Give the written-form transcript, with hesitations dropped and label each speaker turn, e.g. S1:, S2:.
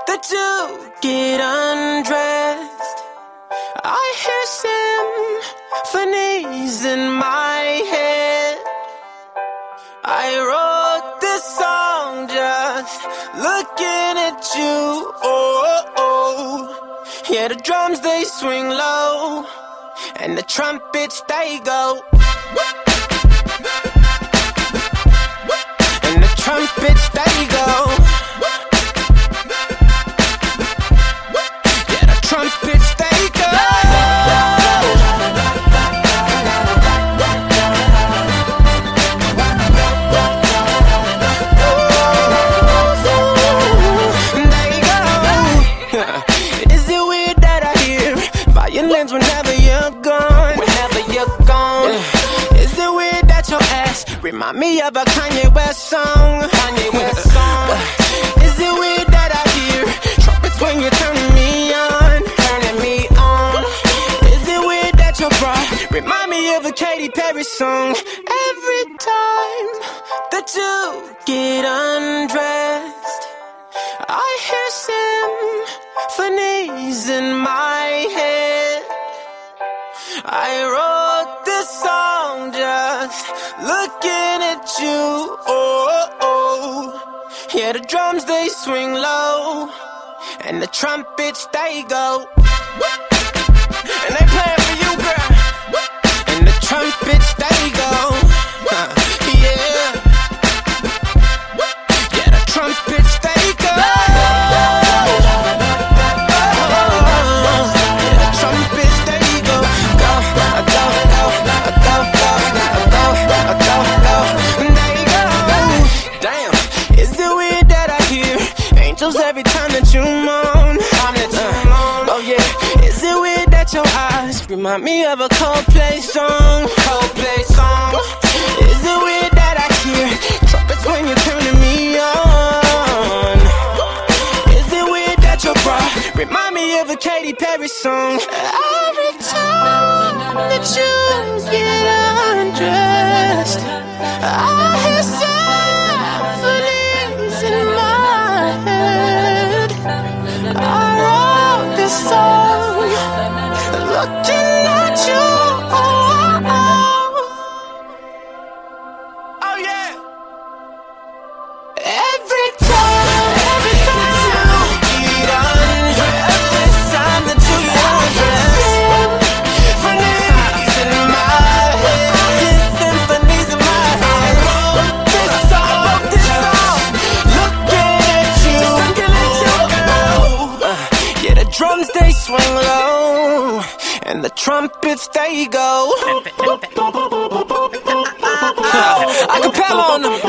S1: that you get undressed. I hear symphonies in my head. I wrote this song just looking at you. Yeah, the drums they swing low, and the trumpets they go. And the trumpets they go. Yeah, the trumpets they go. Is it weird that I hear violins whenever you're gone? Whenever you're gone. Is it weird that your ass remind me of a Kanye West song? Kanye West song. Is it weird that I hear trumpets when you're turning me on? Turning me on. Is it weird that your bra remind me of a Katy Perry song? Every time that you get undressed, I hear symphonies in my head. I wrote this song just looking at you. Yeah, the drums they swing low, and the trumpets they go. And they play it for you, girl. And the trumpets they go. Yeah. Yeah, the trumpets they go. Every time that you moan, oh yeah. Is it weird that your eyes remind me of a Coldplay song? Coldplay song. Is it weird that I hear trumpets when you're turning me on? Is it weird that your bra remind me of a Katy Perry song? Every time that you get undressed, I hear symphonies in my head. I wrote this song looking at you. Oh yeah. Every time you get undressed, every time that you get undressed, symphonies in my head, symphonies in my head. I wrote this song looking at you. Yeah, the drums they swing low, and the trumpets they go. Acapella on them.